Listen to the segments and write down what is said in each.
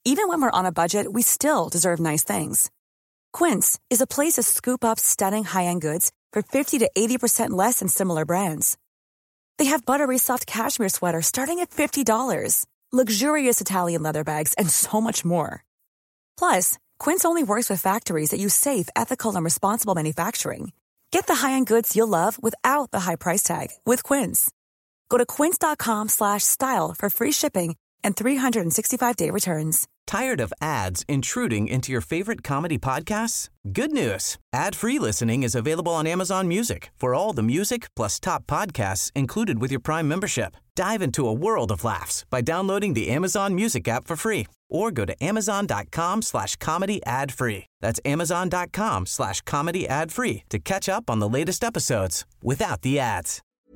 Even when we're on a budget, we still deserve nice things. Quince is a place to scoop up stunning high-end goods for 50 to 80% less than similar brands. They have buttery soft cashmere sweaters starting at $50, luxurious Italian leather bags, and so much more. Plus, Quince only works with factories that use safe, ethical, and responsible manufacturing. Get the high-end goods you'll love without the high price tag with Quince. Go to quince.com/style for free shipping and 365-day returns. Tired of ads intruding into your favorite comedy podcasts? Good news. Ad-free listening is available on Amazon Music for all the music plus top podcasts included with your Prime membership. Dive into a world of laughs by downloading the Amazon Music app for free or go to amazon.com/comedy ad-free. That's amazon.com/comedy ad-free to catch up on the latest episodes without the ads.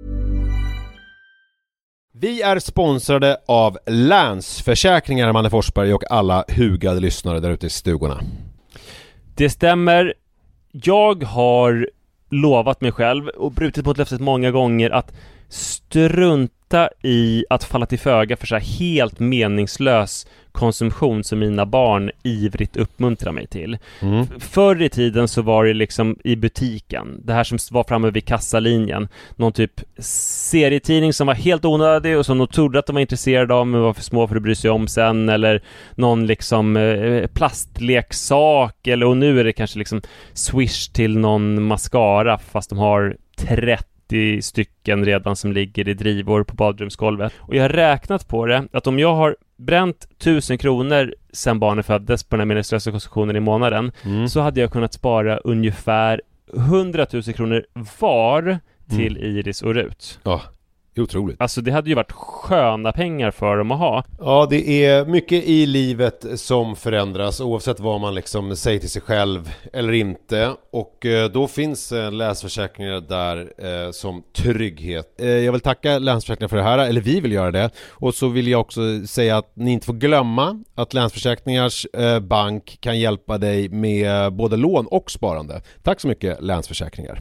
Vi är sponsrade av Länsförsäkringar, Manne Forsberg, och alla hugade lyssnare där ute i stugorna. Det stämmer. Jag har lovat mig själv och brutit mot löftet många gånger att strunta i att falla till föga för så här helt meningslös konsumtion som mina barn ivrigt uppmuntrar mig till. Förr i tiden så var det liksom i butiken, det här som var framme vid kassalinjen, någon typ serietidning som var helt onödig och som de trodde att de var intresserade av men var för små för att bry sig om sen, eller någon liksom plastleksak, eller och nu är det kanske liksom Swish till någon mascara fast de har 30 stycken redan som ligger i drivor på badrumsgolvet. Och jag har räknat på det att om jag har bränt 1000 kronor sen barnen föddes på den här meningslösa konsumtionen i månaden, så hade jag kunnat spara ungefär 100 000 kronor var till Iris och Rut. Ja, otroligt. Alltså det hade ju varit sköna pengar för dem att ha. Ja, det är mycket i livet som förändras oavsett vad man liksom säger till sig själv eller inte. Och då finns Länsförsäkringar där som trygghet. Jag vill tacka Länsförsäkringar för det här, eller vi vill göra det. Och så vill jag också säga att ni inte får glömma att Länsförsäkringars bank kan hjälpa dig med både lån och sparande. Tack så mycket, Länsförsäkringar.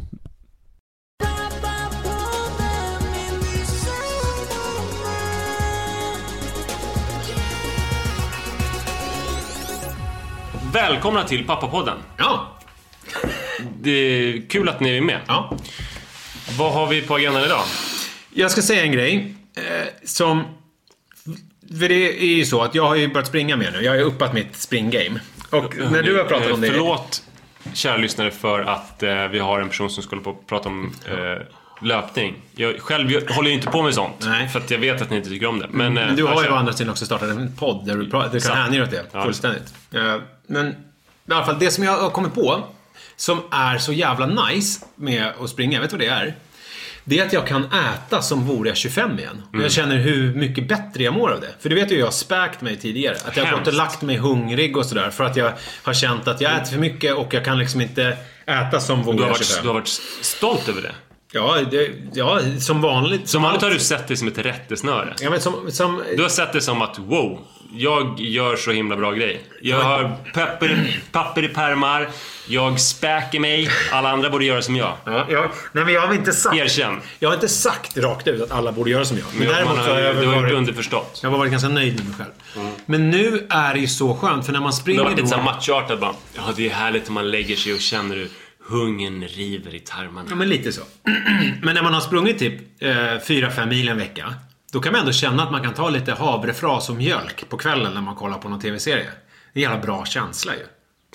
Välkomna till Pappapodden. Ja. Det är kul att ni är med. Ja. Vad har vi på agendan idag? Jag ska säga en grej som... För det är ju så att jag har ju börjat springa mer nu. Jag har ju uppat mitt springgame. Och när du har pratat om det... Förlåt, kära lyssnare, för att vi har en person som skulle prata om löpning. Jag själv håller ju inte på med sånt. Nej. För att jag vet att ni inte tycker om det. Men du har ju å andra sidan också startat en podd där du kan hänga åt det fullständigt. Men i alla fall, det som jag har kommit på som är så jävla nice med att springa, vet du vad det är? Det är att jag kan äta som vore jag 25 igen. Och jag känner hur mycket bättre jag mår av det. För du vet ju, jag har späkt mig tidigare. Att jag har gått och lagt mig hungrig och sådär. För att jag har känt att jag äter för mycket och jag kan liksom inte äta som vore jag 25. Du har varit stolt över det? Ja, som vanligt. Som vanligt har du sett det som ett rättesnöre. Ja, men som... Du har sett det som att, wow, jag gör så himla bra grej. Jag har papper i pärmar. Jag späker mig. Alla andra borde göra som jag. Nej, men jag har inte sagt... Erkänn. Jag har inte sagt rakt ut att alla borde göra som jag. Men däremot har jag varit underförstått. Jag har varit ganska nöjd med mig själv. Men nu är det ju så skönt. För när man springer... Det har varit lite så machoartat bara. Ja, det är härligt om man lägger sig och känner hur hungern river i tarmarna. Ja, men lite så. Men när man har sprungit typ 4-5 mil en vecka, då kan man ändå känna att man kan ta lite havrefras och mjölk på kvällen när man kollar på någon tv-serie. Det är en jävla bra känsla ju.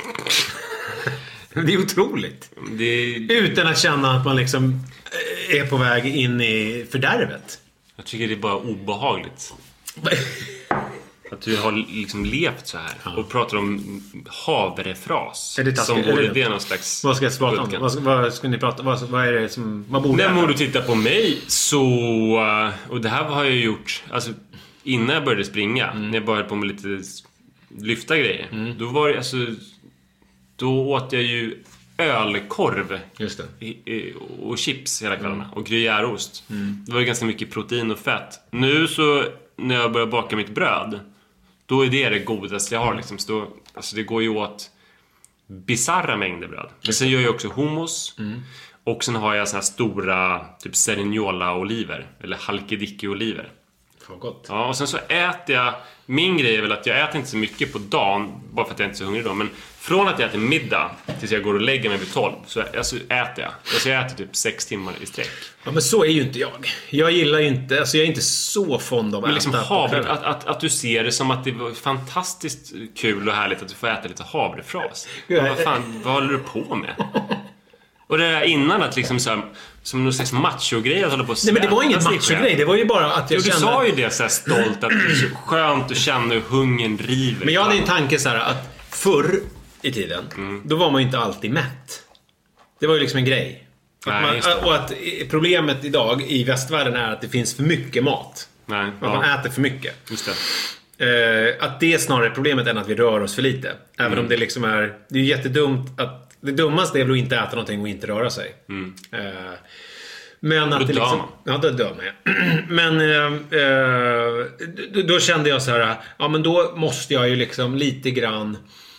Det är otroligt. Utan att känna att man liksom är på väg in i fördärvet. Jag tycker det är bara obehagligt. Att du har liksom levt så här och pratar om havrefras. Är det taskigt? Som borde det någon slags... Vad ska jag prata om? Vad ska ni prata om? Vad är det som... Vad borde när du tittar på mig så... Och det här har jag gjort... Alltså, innan jag började springa, när jag började på med lite lyfta grejer, då var det alltså... Då åt jag ju ölkorv. Just det. Och chips hela kvällarna. Och gruyèreost. Det var ju ganska mycket protein och fett. Nu så... När jag börjar baka mitt bröd, då är det godaste jag har liksom. Så alltså det går ju åt bizarra mängder bröd. Men sen gör jag också hummus. Och sen har jag så här stora typ Cerignola-oliver. Eller halkidiki-oliver. gott. Ja, och sen så äter jag... Min grej är väl att jag äter inte så mycket på dagen, bara för att jag inte är så hungrig då. Men från att jag äter middag tills jag går och lägger mig vid 12, så alltså, äter jag. Alltså jag äter typ 6 timmar i sträck. Ja, men så är ju inte jag. Jag gillar ju inte... Alltså jag är inte så fond av att liksom äta havre, att du ser det som att det var fantastiskt kul och härligt att du får äta lite havrefras. Vad håller du på med? Och det där innan att liksom så här, som någon slags macho-grej att hålla på att nej, men det var ingen macho-grej. Det var ju bara att jag kände... Du sa ju det så här stolt, att det är så skönt att känna hur hungern driver. Men jag hade en tanke så här att förr i tiden, då var man ju inte alltid mätt. Det var ju liksom en grej. Och att problemet idag i västvärlden är att det finns för mycket mat. Att man äter för mycket. Just det. Att det är snarare problemet än att vi rör oss för lite. Även om det liksom är... Det är ju jättedumt att... Det dummaste är väl att inte äta någonting och inte röra sig. Men att det liksom... Ja, då dör man. Men då kände jag så här... Ja, men då måste jag ju liksom lite grann...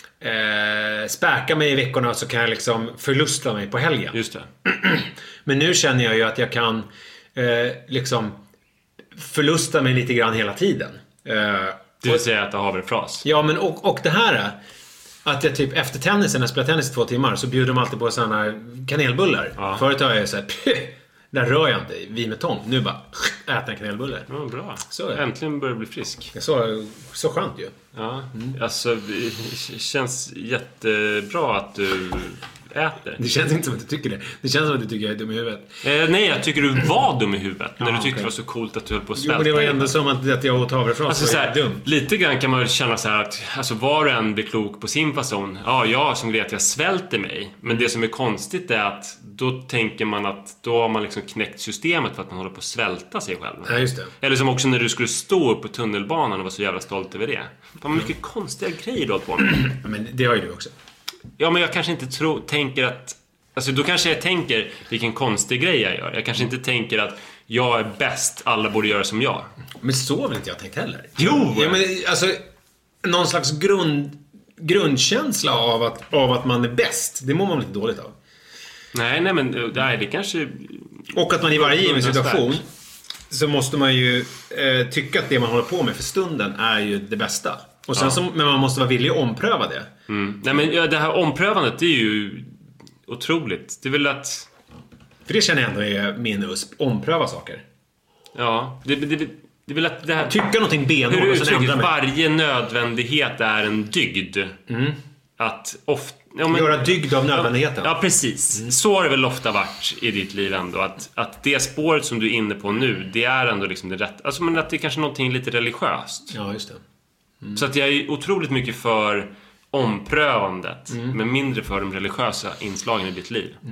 späka mig i veckorna, så kan jag liksom förlusta mig på helgen. Just det. Men nu känner jag ju att jag kan liksom förlusta mig lite grann hela tiden. Det vill säga att det har havrefras. Ja, men och det här att jag typ efter tennisen, när jag spelar tennis i 2 timmar, så bjuder de alltid på sådana här kanelbullar. Ja. Förut har jag så här, där rör jag inte vid med tång. Nu bara äta en kanelbulle. Ja, bra. Så äntligen börjar bli frisk. Så skönt ju. Ja, alltså det känns jättebra att du äter. Det känns inte som att du tycker det. Det känns som att du tycker jag är dum i huvudet. Nej, jag tycker du var dum i huvudet. När du tyckte det var så coolt att du höll på att svälta. Jo, men det var ändå som att jag åt havrefras. Alltså, så här, dum. Lite grann kan man väl känna så här att alltså, var och en blir klok på sin fason. Ja, jag som grej att jag svälter mig. Men det som är konstigt är att då tänker man att då har man liksom knäckt systemet för att man håller på att svälta sig själv. Ja, just det. Eller som också när du skulle stå upp på tunnelbanan och var så jävla stolt över det. Fan, mycket konstiga grejer du hållit på med. Ja, men det har ju du också. Ja, men jag kanske inte tänker att... Alltså då kanske jag tänker vilken konstig grej jag gör. Jag kanske inte tänker att jag är bäst, alla borde göra som jag. Men så har väl inte jag tänkt heller. Jo! Ja, men alltså någon slags grundkänsla av att man är bäst, det mår man lite dåligt av. Nej, men det kanske... Och att man i varje given situation så måste man ju tycka att det man håller på med för stunden är ju det bästa. Och sen men man måste vara villig att ompröva det. Nej, men det här omprövandet, det är ju otroligt. Det är väl att... För det känner jag ändå är min USP. Ompröva saker. Ja, det är väl att det här... Tycka någonting benhårt och sen ändra mig. Varje nödvändighet är en dygd. Att ofta... Ja, men, göra dygd av nödvändigheten. Ja, precis. Så har det väl ofta varit i ditt liv ändå. Att det spåret som du är inne på nu, det är ändå liksom det rätt. Alltså, men att det är kanske någonting lite religiöst. Ja, just det. Så att jag är otroligt mycket för omprövandet, men mindre för de religiösa inslagen i ditt liv.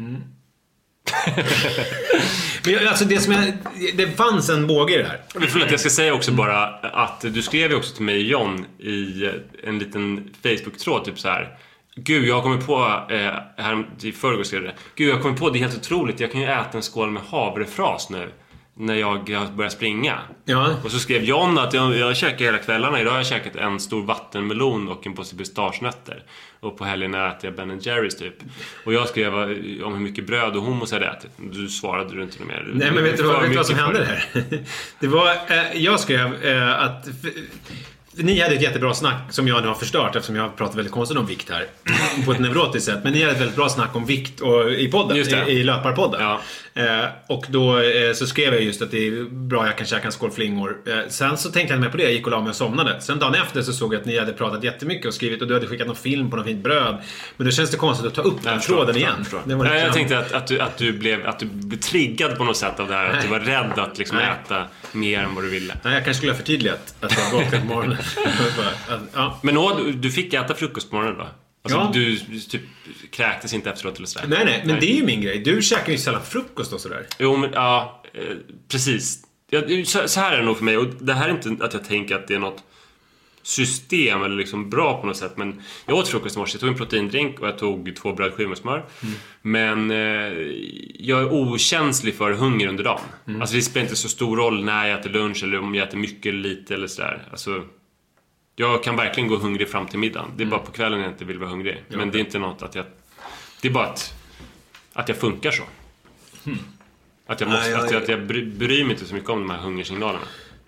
Men alltså det fanns en båge i det här. Förlåt, jag ska säga också bara att du skrev ju också till mig, John, i en liten Facebook-tråd typ så här: Gud, jag har kommit på här i förrgår skrev det. Gud, jag har kommit på, det är helt otroligt. Jag kan ju äta en skål med havrefras nu när jag börjar springa. Ja. Och så skrev John att jag käkar hela kvällarna. Idag har jag käkat en stor vattenmelon och en påse pistagenötter. Och på helgen äter jag Ben & Jerry's typ. Och jag skrev om hur mycket bröd och hummus hade ätit. Du svarade du inte mer. Nej, men vet du vad som hände här? Det var, jag skrev att... Ni hade ett jättebra snack som jag nu har förstört, eftersom jag pratar väldigt konstigt om vikt här på ett neurotiskt sätt. Men ni hade ett väldigt bra snack om vikt i podden, i löparpodden. Ja. Och då så skrev jag just att det är bra, jag kan käka en skål flingor. Sen så tänkte jag med på det, jag gick och la mig och somnade. Sen dagen efter så såg jag att ni hade pratat jättemycket och skrivit, och du hade skickat någon film på något fint bröd. Men då känns det konstigt att ta upp den tråden igen. Jag tänkte att du blev triggad på något sätt av det här. Att du var rädd att liksom äta mer än vad du ville. Nej, jag kanske skulle ha förtydligat att jag vaknade på morgonen. Ja. Men du fick äta frukost på morgonen då? Alltså, du typ kräktes inte efteråt eller sådär. Nej, men det är ju min grej. Du käkar ju sällan frukost och sådär. Jo, men precis. Så här är det nog för mig. Och det här är inte att jag tänker att det är något system eller liksom bra på något sätt. Men jag åt frukost i morse. Jag tog en proteindrink och jag tog 2 brödskivor med smör. Men jag är okänslig för hunger under dagen. Alltså det spelar inte så stor roll när jag äter lunch eller om jag äter mycket eller lite eller sådär. Alltså... Jag kan verkligen gå hungrig fram till middagen. Det är bara på kvällen jag inte vill vara hungrig. Men det är inte något att jag... Det är bara att jag funkar så. Att jag måste... Att jag bryr mig inte så mycket om de här hungersignalerna.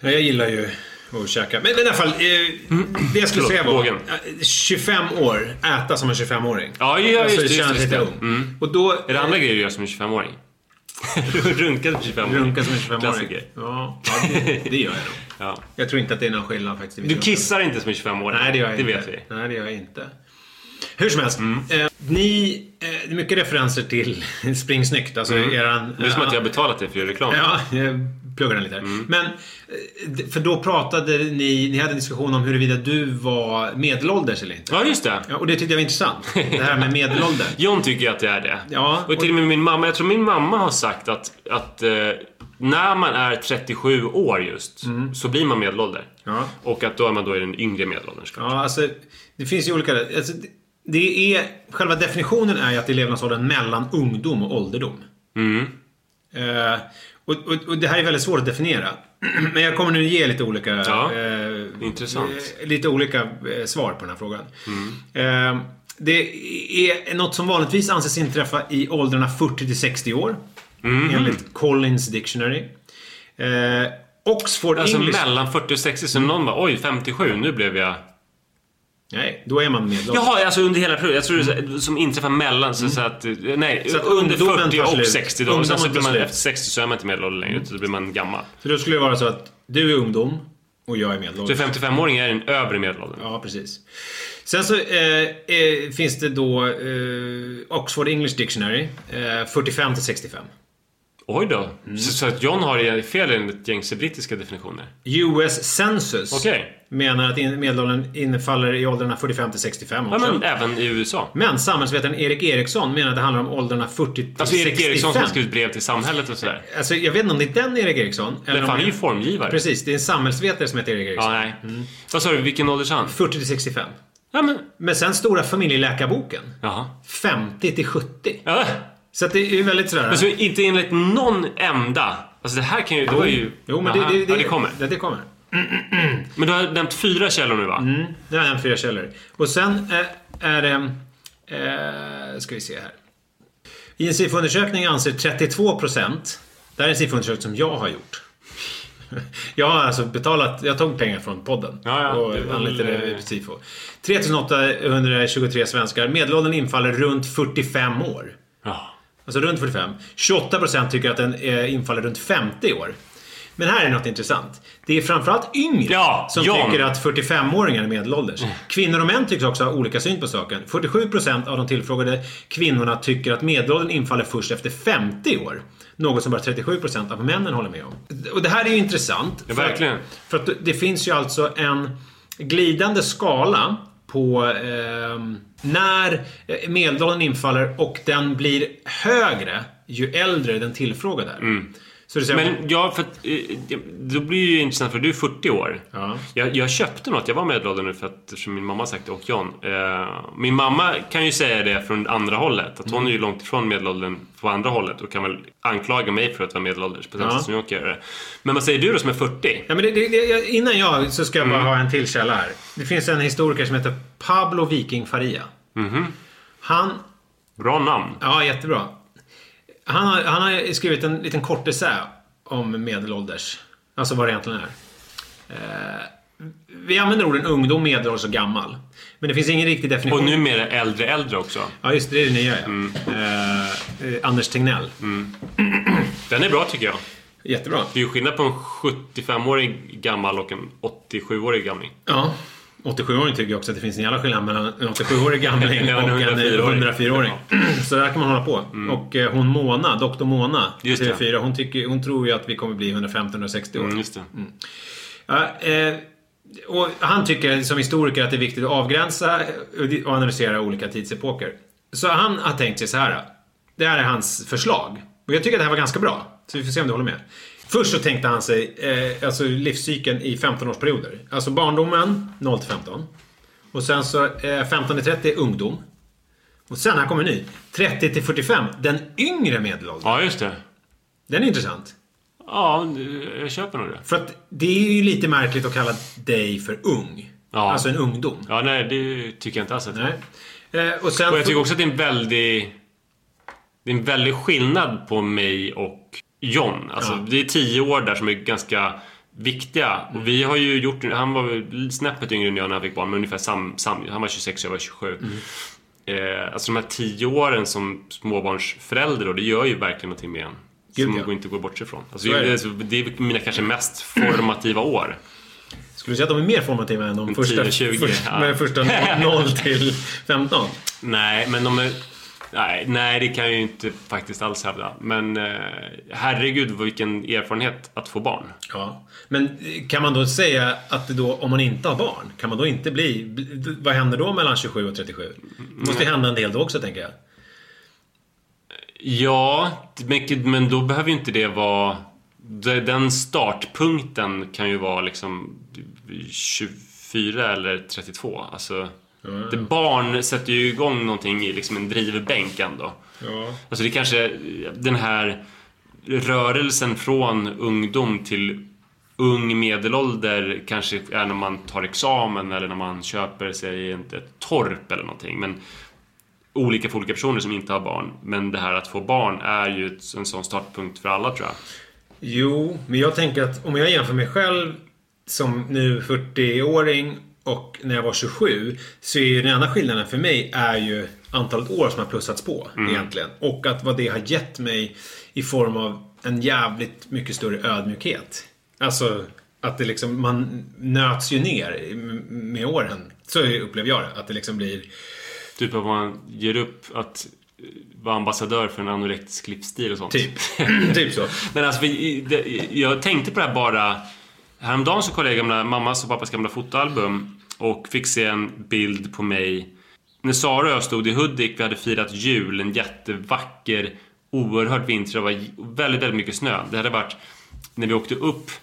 Jag gillar ju att käka. Men i alla fall, det jag skulle säga var 25 år, äta som en 25-åring. Ja, just det. Och då, är det andra grejer du gör som en 25-åring? Runka som 25-åring. Runka som en 25-åring. Ja, det gör jag nog. Ja. Jag tror inte att det är någon skillnad faktiskt. Du kissar inte som en 25-åring. Nej, det gör jag inte. Det vet vi. Nej, det gör jag inte. Hur som helst. Det är mycket referenser till Spring Snyggt. Alltså eran... Det är som att jag har betalat det för reklam. Ja, jag pluggar den lite här. Men, för då pratade ni hade en diskussion om huruvida du var medelålders eller inte. Ja, just det. Ja, och det tyckte jag var intressant. Det här med medelålder. John tycker att det är det. Ja, och till och med min mamma, jag tror min mamma har sagt att när man är 37 år just så blir man medelålder. Ja. Och att då är man då i den yngre medelåldern. Ja, alltså det finns ju olika... Alltså, det är... Själva definitionen är ju att det är levnadsåldern mellan ungdom och ålderdom. Och det här är väldigt svårt att definiera. Men jag kommer nu ge lite olika... intressant. Lite olika svar på den här frågan. Det är något som vanligtvis anses inträffa i åldrarna 40-60 år. Enligt Collins Dictionary. Oxford alltså English... mellan 40 och 60, så någon bara, oj, 57, nu blev jag... Nej, då är man medelålders. Jaha, alltså under hela perioden. Jag tror det som inträffar mellan så att nej, så att under 40 och 60 då. Sen så blir man efter 60 så är man inte medelålders längre, så då blir man gammal. Så då skulle det vara så att du är ungdom och jag är medelålders. Så 55-åring är en övre medelålder. Ja, precis. Sen så finns det då Oxford English Dictionary 45-65. Oj då. Så att John har fel enligt gängse brittiska definitioner. US Census menar att medelåldern infaller i åldrarna 45-65 också. Ja, men även i USA. Men samhällsvetaren Erik Eriksson menar att det handlar om åldrarna 40-65. Alltså Erik Eriksson som har skrivit brev till samhället och sådär. Alltså jag vet inte om det är den Erik Eriksson. Eller han är ju formgivare. Precis, det är en samhällsvetare som heter Erik Eriksson. Ja, nej. Vad sa du, vilken ålder är han? 40-65. Ja, men sen stora familjeläkarboken. Jaha. 50-70. Ja. Så att det är ju väldigt sådär. Alltså inte enligt någon enda. Alltså det här kan ju... Det var ju... Jo, men det kommer. Det kommer. Men du har nämnt 4 källor nu, va? Det har jag nämnt 4 källor. Och sen är det... ska vi se här. I en SIFO-undersökning anser 32%. Det här är en SIFO-undersökning som jag har gjort. Jag har alltså betalat... Jag tog pengar från podden. Och anlitade SIFO. 3823 svenskar. Medelåldern infaller runt 45 år. Ja. Alltså runt 45. 28% tycker att den infaller runt 50 år. Men här är något intressant. Det är framförallt yngre som tycker att 45-åringar är medelålders. Kvinnor och män tycks också ha olika syn på saken. 47% av de tillfrågade kvinnorna tycker att medelåldern infaller först efter 50 år. Något som bara 37% av männen håller med om. Och det här är ju intressant. Ja, verkligen. För att det finns ju alltså en glidande skala på när medelåldern infaller och den blir högre ju äldre den tillfrågade är. Så det men ja, för att, då blir det ju intressant för du är 40 år. Ja. Jag köpte något, jag var medelåldern nu för att som min mamma sagt och John. Min mamma kan ju säga det från andra hållet. Att hon är ju långt ifrån medelåldern på andra hållet och kan väl anklaga mig för att vara medelålders på samma sätt som jag kan göra det. Men vad säger du då som är 40? Ja, men innan jag så ska jag bara ha en till källa här. Det finns en historiker som heter Pablo Viking Faria. Han... Bra namn. Ja, jättebra. Han har skrivit en liten kort essä om medelålders. Alltså vad det egentligen är. Vi använder orden ungdom, medelålders och gammal. Men det finns ingen riktig definition. Och numera äldre också. Ja, just det är det nya, ja. Anders Tegnell. Den är bra tycker jag. Jättebra. Det är ju skillnad på en 75-årig gammal och en 87-årig gamling. Ja. 87-åring tycker jag också att det finns en jävla skillnad mellan en 87-årig gamling och en 104-åring. Så där kan man hålla på. Och hon Mona, doktor Mona, TV4, hon tror ju att vi kommer bli 150-160 år. Just det. Ja, och han tycker som historiker att det är viktigt att avgränsa och analysera olika tidsepoker. Så han har tänkt sig så här. Det här är hans förslag. Och jag tycker att det här var ganska bra. Så vi får se om du håller med. Först så tänkte han sig alltså livscykeln i 15-årsperioder. Alltså barndomen 0-15. Och sen så 15-30 är ungdom. Och sen här kommer ny. 30-45, den yngre medelåldern. Ja, just det. Den är intressant. Ja, jag köper nog det. För att det är ju lite märkligt att kalla dig för ung. Ja. Alltså en ungdom. Ja, nej, det tycker jag inte alls. Nej. Och jag tycker också att det är en väldig skillnad på mig och John. Alltså, det är 10 år där som är ganska viktiga. Och vi har ju gjort, han var snäppet yngre än jag när han fick barn, men ungefär han var 26 och jag var 27. Alltså de här 10 åren som småbarnsförälder, och det gör ju verkligen någonting med en som går inte går bort sig ifrån. Alltså, det är mina kanske mest formativa år. Skulle du säga att de är mer formativa än de första 10-20? Första 0 till 15? Nej, men de är... Nej, det kan jag ju inte faktiskt alls hävda. Men herregud, vilken erfarenhet att få barn. Ja, men kan man då säga att då, om man inte har barn, kan man då inte bli... Vad händer då mellan 27 och 37? Det måste hända en del då också, tänker jag. Ja, men då behöver ju inte det vara... Den startpunkten kan ju vara liksom 24 eller 32. Alltså... Det barn sätter ju igång någonting i liksom en drivbänk ändå. Alltså det kanske den här rörelsen från ungdom till ung medelålder kanske är när man tar examen eller när man köper sig ett torp eller någonting. Men olika för olika personer som inte har barn. Men det här att få barn är ju en sån startpunkt för alla, tror jag. Jo, men jag tänker att om jag jämför mig själv som nu 40-åring och när jag var 27, så är ju den enda skillnaden för mig är ju antalet år som har plussats på egentligen. Och att vad det har gett mig i form av en jävligt mycket större ödmjukhet. Alltså att det liksom, man nöts ju ner med åren. Så upplever jag det, att det liksom blir... Typ att man ger upp att vara ambassadör för en anorektisk livsstil och sånt. Typ så. Men alltså, jag tänkte på det här bara... Häromdagen så kollade jag mammas och pappas gamla fotoalbum och fick se en bild på mig när Sara och jag stod i Hudik. Vi hade firat jul, en jättevacker, oerhört vinter. Det var väldigt, väldigt mycket snö. Det hade varit när vi åkte upp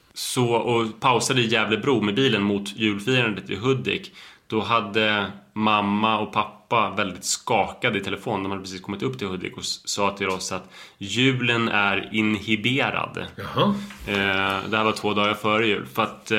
så och pausade i Gävlebro med bilen mot julfirandet i Hudik. Då hade mamma och pappa väldigt skakade i telefon. De hade precis kommit upp till Hudik och sa till oss att julen är inhiberad. Jaha. Det här var 2 dagar före jul. För att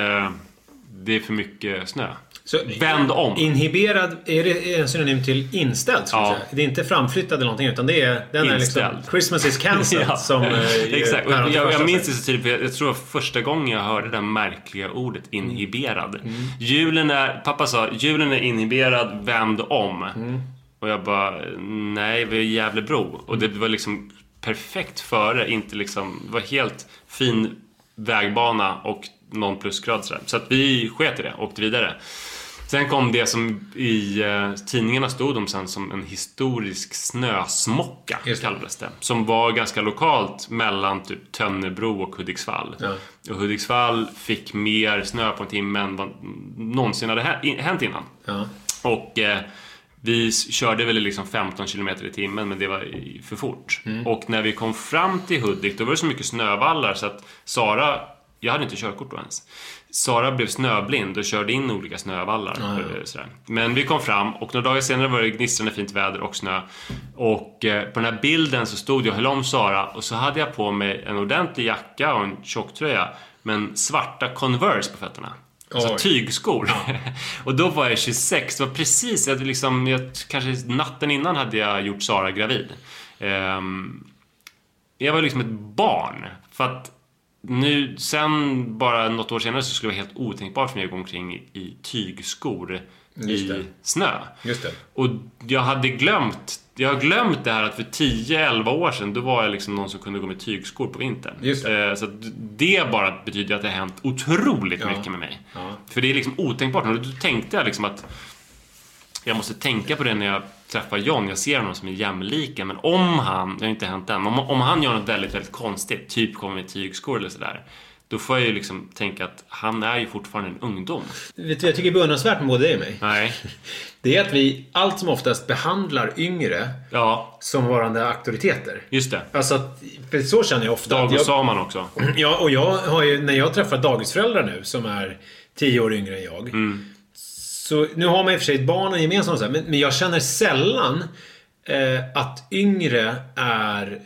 det är för mycket snö. Så vänd om. Inhiberad, är det en synonym till inställd? Ja. Det är inte framflyttad eller någonting, utan det är den är liksom Christmas is cancelled. Ja. Som exakt. Och jag minns det så tydligt. Jag tror första gången jag hörde det märkliga ordet inhiberad. Julen är, pappa sa, julen är inhiberad, vänd om. Och jag bara, nej, vi är i Gävlebro. Och det var liksom perfekt före, inte liksom, det var helt fin vägbana och någon plusgrad sådär. Så att vi sket i det och åkte vidare. Sen kom det som i tidningarna stod om sen som en historisk snösmocka, kallades det. Som var ganska lokalt mellan typ Tönnebro och Hudiksvall. Ja. Och Hudiksvall fick mer snö på en timme än vad någonsin hade hänt innan. Ja. Och vi körde väl liksom 15 km i timmen, men det var för fort. Och när vi kom fram till Hudik, då var det så mycket snövallar så att Sara... Jag hade inte körkort då ens. Sara blev snöblind och körde in olika snövallar. Sådär. Men vi kom fram och några dagar senare var det gnistrande fint väder och snö. Och på den här bilden så stod jag och höll om Sara. Och så hade jag på mig en ordentlig jacka och en tjocktröja. Men svarta Converse på fötterna. Alltså tygskor. Ja. Och då var jag 26. Det var precis, kanske natten innan hade jag gjort Sara gravid. Jag var liksom ett barn. För att nu, sen bara något år senare så skulle det vara helt otänkbart för mig att gå omkring i tygskor i snö. Just det. Och jag har glömt det här att för 10-11 år sedan då var jag liksom någon som kunde gå med tygskor på vintern. Just det. Så det bara betyder att det har hänt otroligt mycket med mig. Ja. För det är liksom otänkbart. Och då tänkte jag liksom att jag måste tänka på det när jag träffar John. Jag ser honom som är jämlika. Men om han, det har inte hänt än, om han gör något väldigt, väldigt konstigt, typ kommer med tygskor eller sådär, då får jag ju liksom tänka att han är ju fortfarande en ungdom. Vet du, jag tycker det är beundransvärt med både dig och mig. Nej. Det är att vi allt som oftast behandlar yngre som varande auktoriteter. Just det. Alltså, för så känner jag ofta. Dag och Saman också. Ja, och jag har ju, när jag träffar dagisföräldrar nu som är 10 år yngre än jag. Så nu har man i och för sig ett barn gemensamt, men jag känner sällan att yngre är...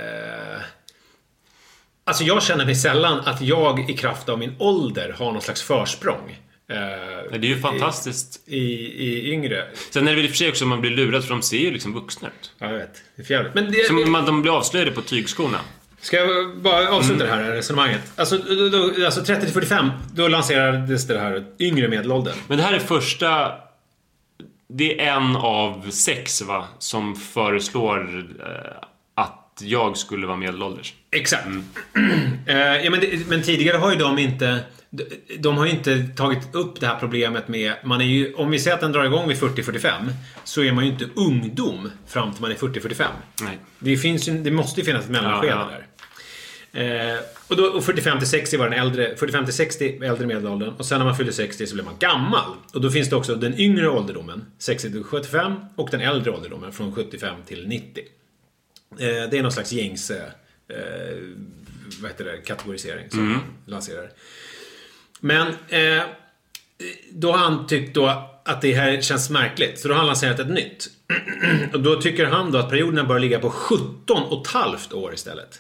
Alltså jag känner mig sällan att jag i kraft av min ålder har någon slags försprång. Det är ju fantastiskt. I yngre. Sen är det väl i och för sig också man blir lurad för de ser ju liksom vuxna ut. Ja, jag vet. Det är fjärligt. Men det, de blir avslöjade på tygskorna. Ska jag bara avsluta det här resonemanget? Alltså 30-45, då lanserades det här yngre medelåldern. Men det här är första... Det är en av 6, va? Som föreslår att jag skulle vara medelålders. Exakt. Ja, men tidigare har ju de har ju inte tagit upp det här problemet med... Man är ju, om vi säger att den drar igång vid 40-45, så är man ju inte ungdom fram till man är 40-45. Nej. Det måste ju finnas ett mellanskede där. Och 45-60 var den äldre, 45-60 äldre medelåldern, och sen när man fyller 60 så blir man gammal. Och då finns det också den yngre ålderdomen, 60-75, och den äldre ålderdomen från 75 till 90. Det är någon slags gängs kategorisering som man lanserar. Men då har han tyckt då att det här känns märkligt, så då har han lanserat ett nytt. Och då tycker han då att perioderna bör ligga på 17,5 år istället.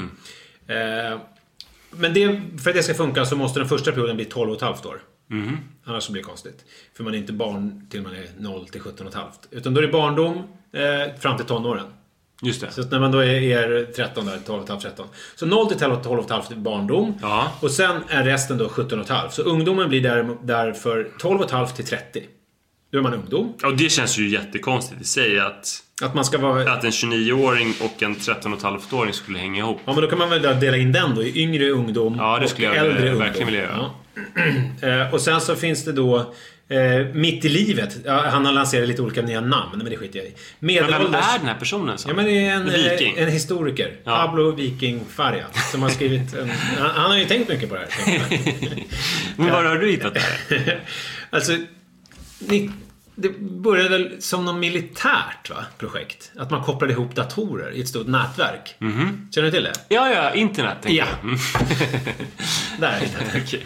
Men för att det ska funka så måste den första perioden bli 12,5 år. Annars så blir det konstigt. För man är inte barn till man är 0 till 17,5. Utan då är det barndom fram till tonåren. Just det. Så när man då är 13 där, 12,5-13. Så 0 till 12,5 är barndom. Ja. Och sen är resten då 17,5. Så ungdomen blir därför 12,5 till 30. Då är man ungdom. Och det känns ju jättekonstigt i sig att man ska vara... Att en 29-åring och en 13,5-åring skulle hänga ihop. Ja, men då kan man väl dela in den då i yngre ungdom och äldre ungdom. Verkligen vilja göra. Ja. Och sen så finns det då mitt i livet. Han har lanserat lite olika nya namn, men det skiter jag i. Men vem är den här personen? Ja, men det är en historiker. Ja. Pablo Viking Faria, som har skrivit han har ju tänkt mycket på det här. Men var har du hittat det här? Alltså, det började väl som någon militärt projekt. Att man kopplade ihop datorer i ett stort nätverk. Känner du till det? Ja, internet. Ja. Där. Okay.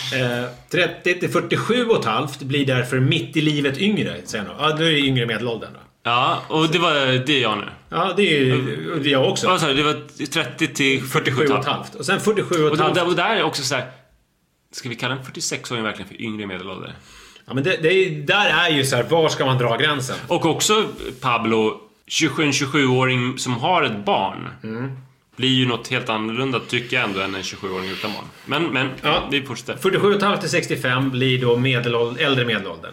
30 till 47,5 blir därför mitt i livet yngre. Ja, då är det yngre medelåldern då. Ja, och det är jag nu. Ja, det är jag också. Vad sa du? Det var 30 till 47,5. Och sen 47,5. Och där är också så här... Ska vi kalla en 46-åring verkligen för yngre medelålder? Ja, men där är ju så här, var ska man dra gränsen? Och också, Pablo, 27-åring som har ett barn blir ju något helt annorlunda, tycker jag ändå, än en 27-åring utan barn. Men ja, det fortsätter. 47,5 till 65 blir då äldre medelåldern.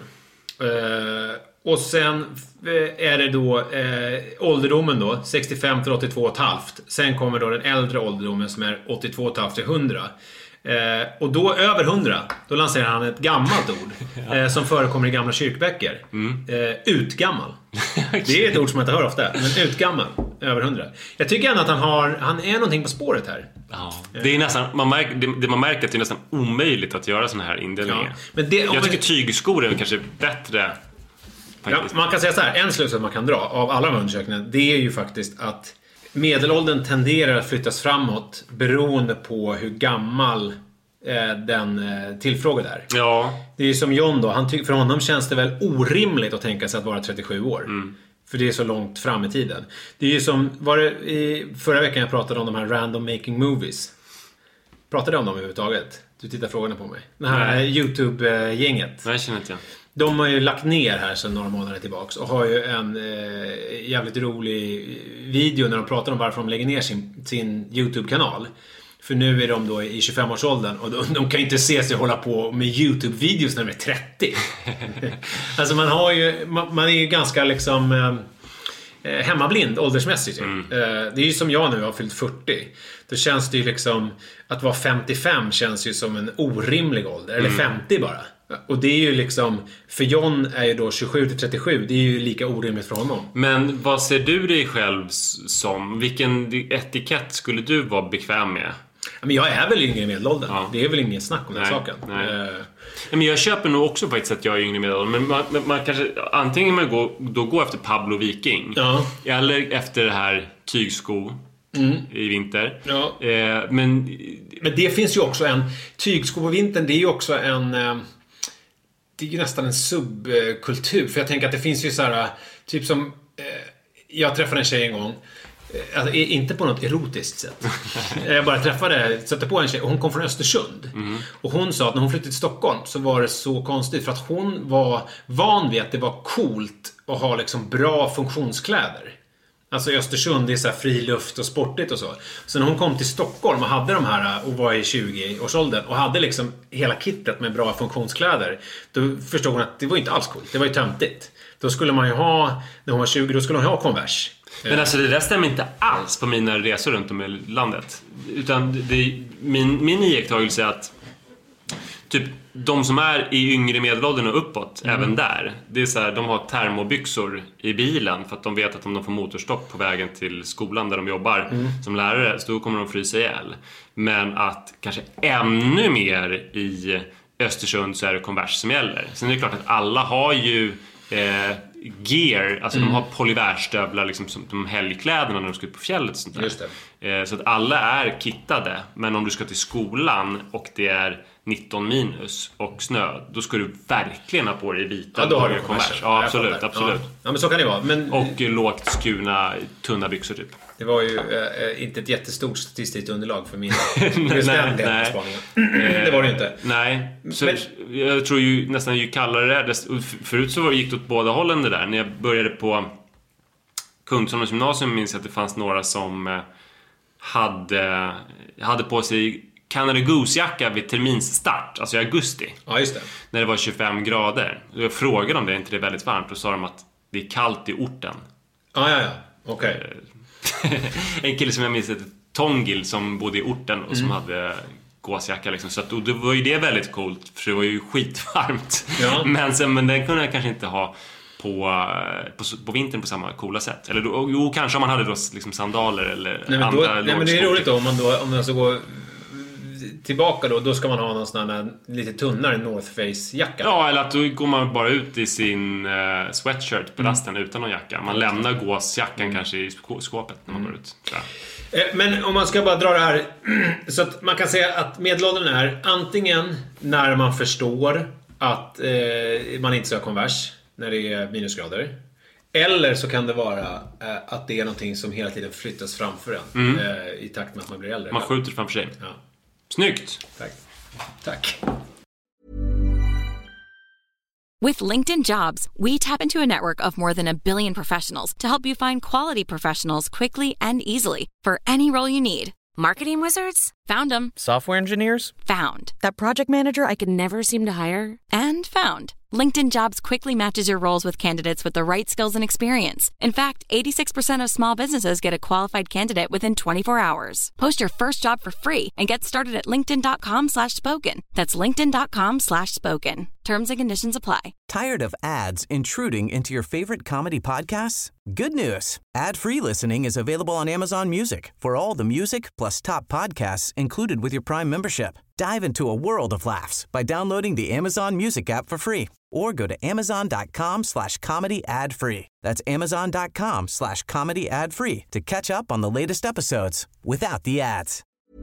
Och sen är det då ålderdomen då, 65 till 82,5. Sen kommer då den äldre ålderdomen som är 82,5 till 100. Och då över 100, då lanserar han ett gammalt ord som förekommer i gamla kyrkböcker. Utgammal. Det är ett ord som man inte hör ofta, men utgammal, över 100. Jag tycker ändå att han är någonting på spåret här. Ja, det är nästan, man märker att det är nästan omöjligt att göra såna här indelningar. Ja, men jag tycker tygskor är kanske bättre. Ja, man kan säga så här, en slutsats man kan dra av alla de undersökningarna, det är ju faktiskt att medelåldern tenderar att flyttas framåt beroende på hur gammal den tillfrågade är. Ja. Det är ju som John då, för honom känns det väl orimligt att tänka sig att vara 37 år. För det är så långt fram i tiden. Det är ju som, förra veckan jag pratade om de här random making movies. Pratade jag om dem överhuvudtaget? Du tittar frågorna på mig. Det här YouTube-gänget. Nej, jag känner inte. De har ju lagt ner här sedan några månader tillbaks och har ju en jävligt rolig video när de pratar om varför de lägger ner sin YouTube-kanal. För nu är de då i 25-årsåldern och de kan ju inte se sig hålla på med YouTube-videos när de är 30. Alltså man är ju ganska liksom hemmablind åldersmässigt. Det är ju som jag nu har fyllt 40. Då känns det ju liksom att vara 55 känns ju som en orimlig ålder. Eller 50 bara. Och det är ju liksom, för John är ju då 27 till 37. Det är ju lika orimligt för honom. Men vad ser du dig själv som? Vilken etikett skulle du vara bekväm med? Men jag är väl yngre i medelåldern. Ja. Det är väl ingen snack om den saken. Nej. Men jag köper nog också faktiskt att jag är yngre i medelåldern. Men man kanske, antingen man går efter Pablo Viking. Ja. Eller efter det här tygsko i vinter. Ja. Men det finns ju också tygsko på vintern, det är ju också det är ju nästan en subkultur. För jag tänker att det finns ju så här, typ som jag träffade en tjej en gång. Alltså, inte på något erotiskt sätt. Jag bara satte på en tjej och hon kom från Östersund. Och hon sa att när hon flyttade till Stockholm så var det så konstigt för att hon var van vid att det var coolt att ha liksom bra funktionskläder. Alltså i Östersund, det är så här fri luft och sportigt och så. Så när hon kom till Stockholm och hade de här och var i 20-årsåldern och hade liksom hela kittet med bra funktionskläder, då förstod hon att det var inte alls coolt. Det var ju töntigt. Då skulle man ju ha, när hon var 20, då skulle hon ha Converse. Men alltså det där stämmer inte alls på mina resor runt om i landet. Utan min iakttagelse är att typ de som är i yngre medelåldern och uppåt, även där, det är så här, de har termobyxor i bilen för att de vet att om de får motorstopp på vägen till skolan där de jobbar som lärare, så då kommer de frysa ihjäl. Men att kanske ännu mer i Östersund så är det Converse som gäller. Sen är det klart att alla har ju gear, alltså de har polyvärstövlar liksom, som de helgkläderna när de ska ut på fjället och sånt där. Just det. Så att alla är kittade. Men om du ska till skolan och det är 19 minus och snö, då ska du verkligen ha på dig vita. Ja, då har du Converse. Ja, absolut, absolut. Ja, men så kan det vara. Men... Och lågt skurna tunna byxor typ. Det var ju inte ett jättestort statistiskt underlag för min bestämda spaningar. Det var det inte. Nej, så men... jag tror ju nästan ju kallare det är. Förut så gick det åt båda hållen det där. När jag började på Kungsholmens gymnasium minns jag att det fanns några som hade på sig Canada Goose-jacka vid terminsstart, alltså i augusti. Ja, just det. När det var 25 grader. Jag frågade om det inte är väldigt varmt, och sa de att det är kallt i orten. Ja. Okej. En kille som jag minns, ett Tongil, som bodde i orten och som hade gåsjacka liksom. Så att, och det var ju det väldigt coolt, för det var ju skitvarmt. Ja. Men den kunde jag kanske inte ha på vintern på samma coola sätt. Eller då, kanske om man hade då liksom sandaler eller andra. Nej, men det är roligt då om man så går tillbaka då ska man ha någon sån här lite tunnare North Face-jacka. Ja, eller att då går man bara ut i sin sweatshirt på rasten utan någon jacka. Man lämnar gåsjackan kanske i skåpet när man går ut. Ja. Men om man ska bara dra det här så att man kan säga att medelåldern är antingen när man förstår att man inte ska ha Converse när det är minusgrader. Eller så kan det vara att det är någonting som hela tiden flyttas framför en i takt med att man blir äldre. Man skjuter framför sig. Ja. Snyggt! Tack. With LinkedIn Jobs, we tap into a network of more than 1 billion professionals to help you find quality professionals quickly and easily for any role you need. Marketing wizards? Found them. Software engineers? Found. That project manager I could never seem to hire? And found. LinkedIn Jobs quickly matches your roles with candidates with the right skills and experience. In fact, 86% of small businesses get a qualified candidate within 24 hours. Post your first job for free and get started at linkedin.com/spoken. That's linkedin.com/spoken. Terms and conditions apply. Tired of ads intruding into your favorite comedy podcasts? Good news. Ad-free listening is available on Amazon Music for all the music plus top podcasts included with your Prime membership. Dive into a world of laughs by downloading the Amazon Music app for free or go to amazon.com/comedy ad-free. That's amazon.com/comedy ad-free to catch up on the latest episodes without the ads.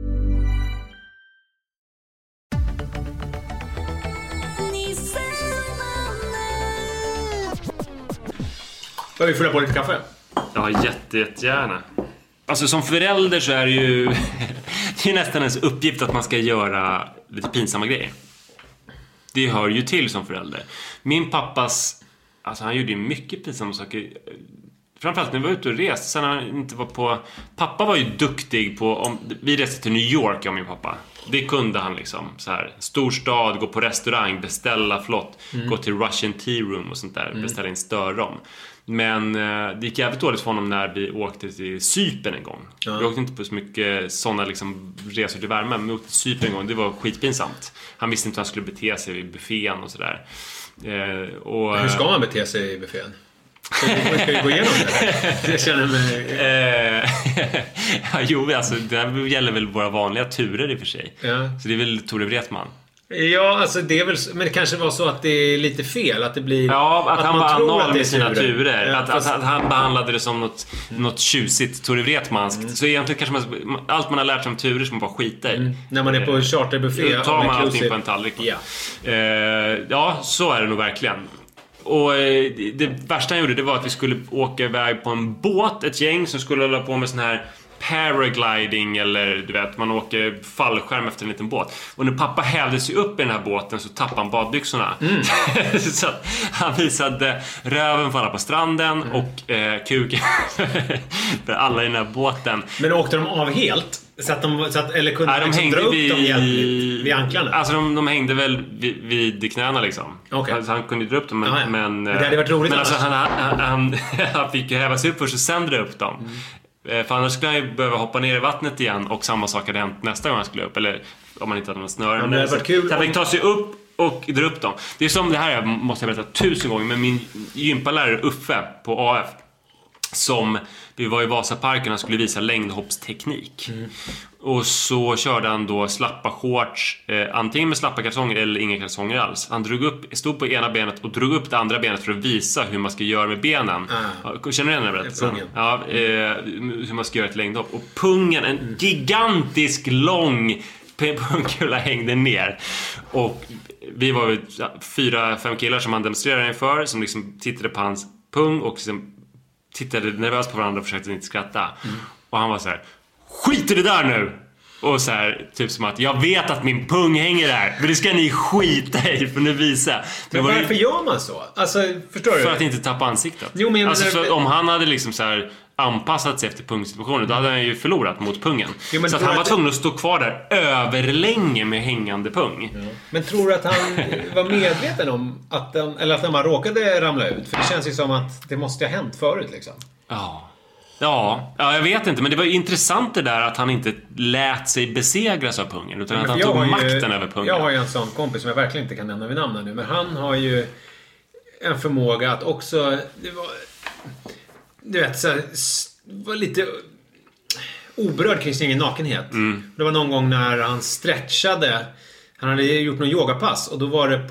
Ska vi fylla på lite kaffe? Ja, jättegärna. Alltså som förälder så är det ju det är nästan ens uppgift att man ska göra lite pinsamma grejer. Det hör ju till som förälder. Min pappas, alltså han gjorde ju mycket pinsamma saker. Framförallt när vi var ute och reste. Sen han inte var på... Pappa var ju duktig på... vi reste till New York, jag och min pappa. Det kunde han liksom. Så här, stor stad, gå på restaurang, beställa flott. Gå till Russian Tea Room och sånt där. Beställa in störrom. Men det gick jävligt dåligt för honom när vi åkte till Cypern en gång. Ja. Vi åkte inte på så mycket sådana liksom resor till värme. Men vi åkte till Cypern en gång, det var skitpinsamt. Han visste inte hur han skulle bete sig vid buffén och sådär. Hur ska man bete sig i buffén? Ska vi gå igenom det? Jag känner mig... Jo, alltså det här gäller väl våra vanliga turer i och för sig. Ja. Så det är väl Tore Wretman. Ja, alltså det är väl... Men det kanske var så att det är lite fel. Att det blir... Ja, att han var anal med sina turer. Ja, att han behandlade det som något tjusigt Tore Wretmanskt. Så egentligen kanske allt man har lärt sig om turer som man bara skita i. När man är på charterbuffé. Då tar man allting på en tallrik. Ja. Ja, så är det nog verkligen. Och det värsta han gjorde, det var att vi skulle åka iväg på en båt. Ett gäng som skulle hålla på med sån här paragliding eller du vet, man åker fallskärm efter en liten båt. Och när pappa hävde sig upp i den här båten så tappade han badbyxorna. Så att han visade röven för alla på stranden och kuken för alla i den här båten. Men åkte de av helt? Eller kunde de liksom hängde dra upp dem vid anklarna? Alltså de hängde väl vid knäna liksom. Okay. Alltså, han kunde dra upp dem men det hade varit roligt. Men alltså, han fick ju häva sig upp först och sen dra upp dem. För annars skulle han ju behöva hoppa ner i vattnet igen. Och samma sak hade hänt nästa gång han skulle upp. Eller om man inte hade någon snöre. Det hade varit kul. Så han fick ta sig upp och dra upp dem. Det är som det här, måste jag berätta 1000 gånger. Men min gympalärare Uffe på AF, som vi var i Vasaparken och skulle visa längdhoppsteknik. Och så körde han då slappa shorts, antingen med slappa kalsonger eller inga kalsonger alls. Han stod på ena benet och drog upp det andra benet för att visa hur man ska göra med benen. Känner du den här berättelsen? Ja, hur man ska göra ett längdhopp. Och pungen, en gigantisk lång pungkula hängde ner. Och vi var 4-5 killar som han demonstrerade inför, som liksom tittade på hans pung och liksom tittade nervöst på varandra och försökte inte skratta. Och han var så här: skit i det där nu! Och så här, typ som att jag vet att min pung hänger där, men det ska ni skita i för nu visa. Men varför gör man så? Alltså, förstår du? För att inte tappa ansiktet. Jo, men alltså, för om han hade liksom så här anpassat sig efter pungsituationen, då hade han ju förlorat mot pungen. Jo, så att han var tvungen att stå kvar där överlänge med hängande pung. Ja. Men tror du att han var medveten om att eller att han bara råkade ramla ut? För det känns ju som att det måste ha hänt förut liksom. Ja, jag vet inte, men det var ju intressant det där att han inte lät sig besegras av pungen, utan att han tog makten över pungen. Jag har ju en sån kompis som jag verkligen inte kan nämna vid namn nu, men han har ju en förmåga att också, du vet, så här, var lite oberörd kring sin egen nakenhet. Det var någon gång när han stretchade, han hade gjort någon yogapass, och då var det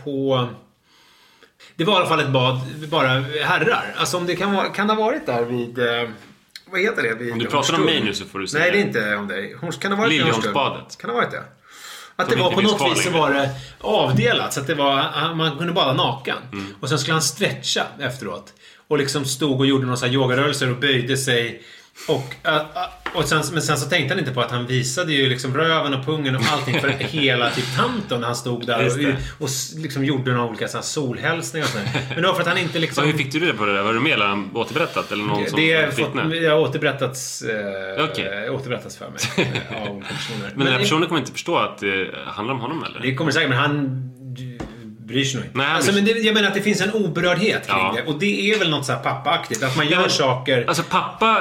var i alla fall ett bad bara herrar. Alltså om det kan det ha varit där vid vad heter det? Om du pratar om mig nu så får du säga. Nej, det är inte om dig. Kan det ha varit Liljeholmsbadet? Kan det ha varit det? Att det var på något vis så var det avdelat, så att det var, man kunde bada naken. Och sen skulle han stretcha efteråt. Och liksom stod och gjorde några så här yogarörelser och böjde sig. Men sen så tänkte han inte på att han visade ju liksom röven och pungen och allting för hela typ tanten när han stod där och liksom gjorde några olika så här solhälsningar och sådär. Men det var för att han inte liksom... Hur fick du det på det där? Var du med eller han återberättat? Eller någon det har återberättats för mig av olika personer. Men den här personen kommer inte förstå att det handlar om honom eller? Det kommer säkert, men han bryr sig nog inte. Alltså, men jag menar att det finns en oberördhet kring det. Och det är väl något så här pappaaktigt. Att man gör saker... Alltså pappa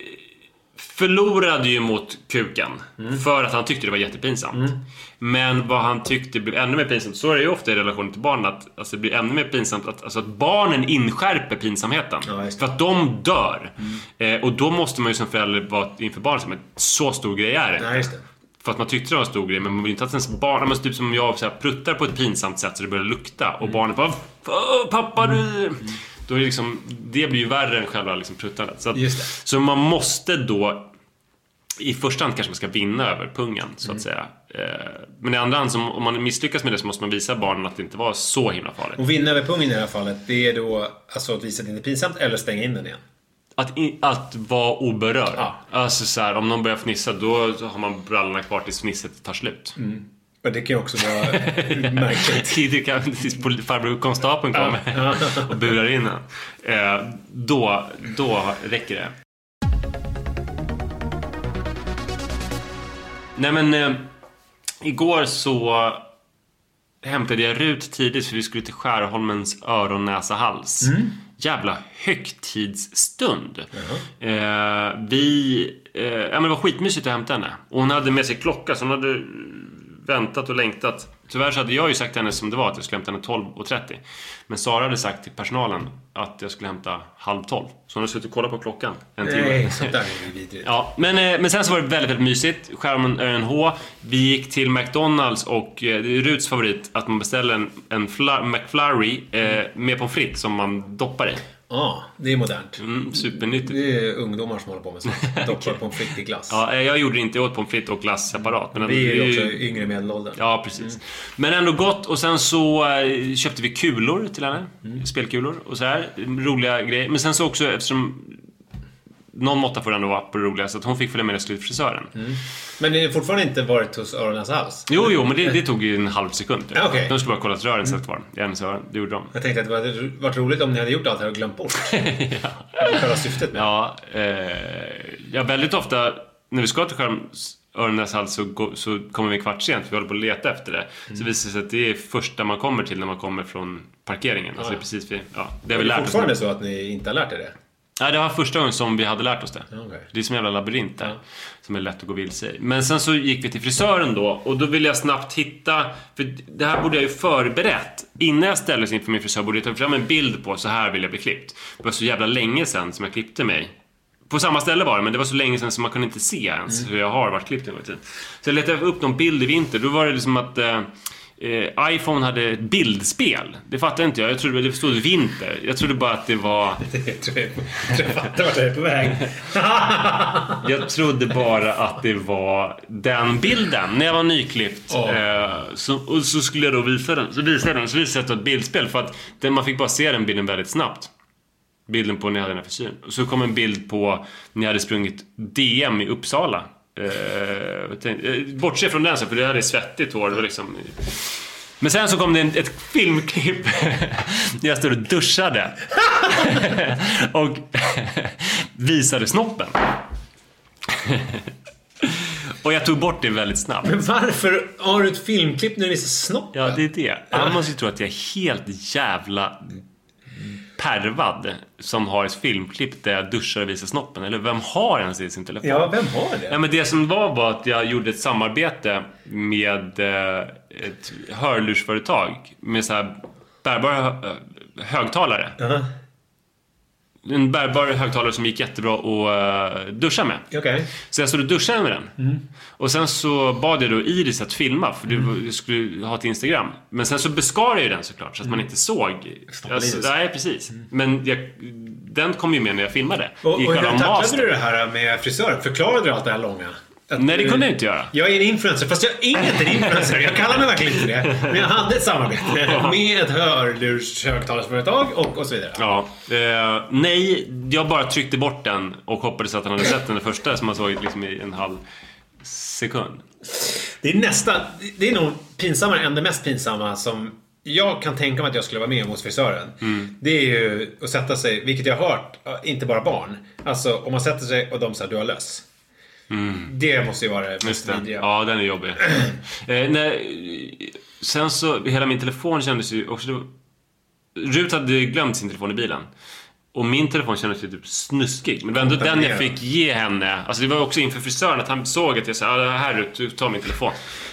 förlorade ju mot kuken för att han tyckte det var jättepinsamt. Men vad han tyckte blev ännu mer pinsamt, så är det ju ofta i relation till barn, att alltså, det blir ännu mer pinsamt att barnen inskärper pinsamheten. För att de dör. Och då måste man ju som förälder vara inför barn som en så stor grej är det. Just det. För att man tyckte det var en stor grej, men man vill inte att ens barn, men typ som jag så här, pruttar på ett pinsamt sätt så det börjar lukta och barnet bara pappa du... Då är det liksom, det blir ju värre än själva liksom pruttandet. Så man måste då i första hand kanske man ska vinna över pungen så att säga. Men i andra hand, om man misslyckas med det så måste man visa barnen att det inte var så himla farligt. Och vinna över pungen i det här fallet, det är då alltså att visa att det inte är pinsamt eller stänga in den igen. Att vara oberörd. Alltså så här, om någon börjar fnissa, då har man brallorna kvar tills fnisset tar slut. Och det kan ju också vara märkligt. Det kan farbror konstapeln kommer och burar in den. Då räcker det. Nej men igår så hämtade jag Rut tidigt för vi skulle till Skärholmens öron, näsa, hals. Jävla högtidsstund. Men det var skitmysigt att hämta henne. Och hon hade med sig klocka, så hon hade väntat och längtat. Tyvärr så hade jag ju sagt henne som det var, att jag skulle hämta henne 12:30. Men Sara hade sagt till personalen att jag skulle hämta 11:30. Så hon hade suttit och kollat på klockan en timme. Nej, sånt där är ju vidrigt. Ja, men sen så var det väldigt, väldigt mysigt. Skärmen ÖNH. Vi gick till McDonalds och det är Ruts favorit att man beställer en McFlurry med pommes frites som man doppar i. Ja, det är modernt. Supernyttigt. Det är ungdomar som håller på med så. Doppar pommes frites i glass. Ja, jag gjorde inte åt pommes frites och glass separat. Men vi är ju också yngre medelåldern. Ja, precis. Men ändå gott. Och sen så köpte vi kulor till henne. Spelkulor och så här. Roliga grejer. Men sen så också, eftersom någon måtta får det ändå vara på det roliga. Så att hon fick följa med det till frisören. Men det har fortfarande inte varit hos Öronäs hals? Jo, men det tog ju en halv sekund. Okay. De skulle bara kolla att rören satt kvar. Det gjorde de. Jag tänkte att det hade varit roligt om ni hade gjort allt här och glömt bort. Själva syftet med. Ja, väldigt ofta när vi ska till Öronäs hals så kommer vi en kvart sent. Vi håller på att leta efter det. Så visar det sig att det är första man kommer till när man kommer från parkeringen. Alltså det är precis det har vi lärt oss. Fortfarande så att ni inte har lärt er det? Nej, det var första gången som vi hade lärt oss det. Okay. Det är som en jävla labyrint där. Som är lätt att gå vilse i. Men sen så gick vi till frisören då. Och då ville jag snabbt hitta. För det här borde jag ju förberett. Innan jag ställdes inför min frisör borde jag ta fram en bild på. Så här vill jag bli klippt. Det var så jävla länge sedan som jag klippte mig. På samma ställe var det, men det var så länge sedan som man kunde inte se ens hur jag har varit klippt en gång i tiden. Så jag letade upp någon bild i vinter. Då var det liksom att iPhone hade ett bildspel. Det fattade inte jag. Jag trodde det stod vinter. Jag trodde bara att det var... Jag fattar vart jag är på väg. Jag trodde bara att det var den bilden. När jag var nyklippt så skulle jag då visa den. Så visade jag ett bildspel. För att man fick bara se den bilden väldigt snabbt. Bilden på när jag hade den här frisyren. Och så kom en bild på när jag hade sprungit DM i Uppsala. Bortse från den så, för det hade svettigt hår. Det var liksom... Men sen så kom det ett filmklipp där jag stod och duschade. Och visade snoppen. Och jag tog bort det väldigt snabbt. Men varför har du ett filmklipp när du visar snoppen? Ja, det är det. Han måste ju tro att jag är helt jävla... pervad som har ett filmklipp där jag duschar och visar snoppen. Eller vem har ens det i sin telefon? Ja, vem har det? Ja, men det som var att jag gjorde ett samarbete med ett hörlursföretag med så här bärbara högtalare. En bärbar högtalare som gick jättebra att duscha med. Okay. Så jag stod och duschade med den. Och sen så bad jag då Iris att filma. För du skulle ha till Instagram. Men sen så beskar jag ju den såklart. Så att man inte såg. Nej, precis. Men den kom ju med när jag filmade. Och hur tacklade du det här med frisören? Förklarade du allt det här långa? Nej, det kunde jag inte göra. Jag är en influencer, fast jag är inte en influencer. Jag kallar mig verkligen inte det. Men jag hade ett samarbete med ett hörlurshögtalarsföretag och så vidare. Ja, nej, jag bara tryckte bort den och hoppades att han hade sett den första som man såg liksom i en halv sekund. Det är nog pinsammare än det mest pinsamma som jag kan tänka mig att jag skulle vara med hos frisören. Det är ju att sätta sig, vilket jag har hört, inte bara barn. Alltså om man sätter sig och de säger du har löss. Det måste ju vara det mest vidriga. Ja, den är jobbig. Sen så, hela min telefon kändes ju också... Rut hade glömt sin telefon i bilen. Och min telefon kändes ju typ snuskig. Men det var ändå den jag fick ge henne. Alltså det var också inför frisören att han såg att jag sa här Rut, du tar min telefon.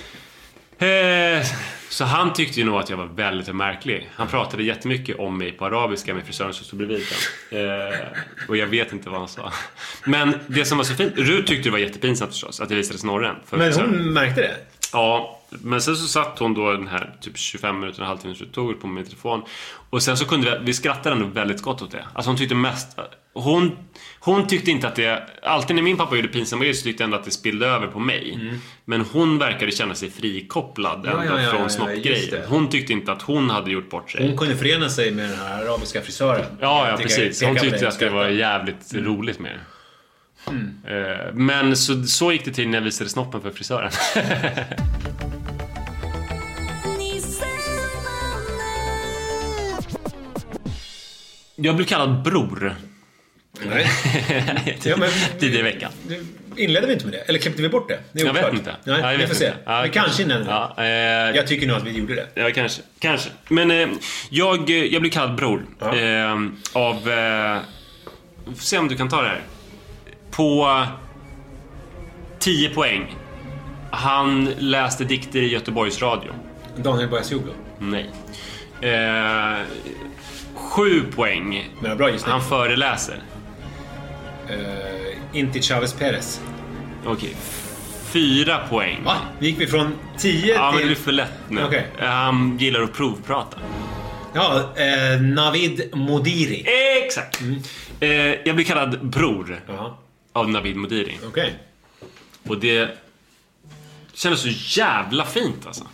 Så han tyckte ju nog att jag var väldigt märklig. Han pratade jättemycket om mig på arabiska med frisören som stod bredvid den. Och jag vet inte vad han sa. Men det som var så fint, Rut tyckte det var jättepinsamt förstås att jag visade snorren. Men hon märkte det? Ja, men sen så satt hon då den här typ 25 minuter, en halvtimme så tog på min telefon. Och sen så kunde vi skrattade ändå väldigt gott åt det. Alltså hon tyckte mest... Hon tyckte inte att det... Alltid när min pappa gjorde pinsamma grejer så tyckte jag ändå att det spillde över på mig. Men hon verkade känna sig frikopplad från snoppgrejen. Hon tyckte inte att hon hade gjort bort sig. Hon kunde förena sig med den här arabiska frisören. Ja, precis. Hon tyckte att det var jävligt roligt med men så gick det till när jag visade snoppen för frisören. Jag blev kallad bror. Nej. Ja, men, tidigare i veckan. Inledde vi inte med det? Eller klippte vi bort det? Jag vet inte. Nej, vi får se. Vi kanske inledde det. Jag tycker nog att vi gjorde det. Ja, kanske. Men jag blev kallad bror. Av... får se om du kan ta det här. På 10 poäng. Han läste dikter i Göteborgs radio. Daniel Boyasoglu? Nej. 7 poäng. Men bra gissning. Han föreläser. Inti Chavez Perez. Okej. 4 poäng. Va? Gick vi från 10 till... Ja, men det blir för lätt nu. Okay. Han gillar att provprata. Ja, Navid Modiri. Exakt. Jag blir kallad bror av Navid Modiri. Okej. Och det kändes så jävla fint alltså.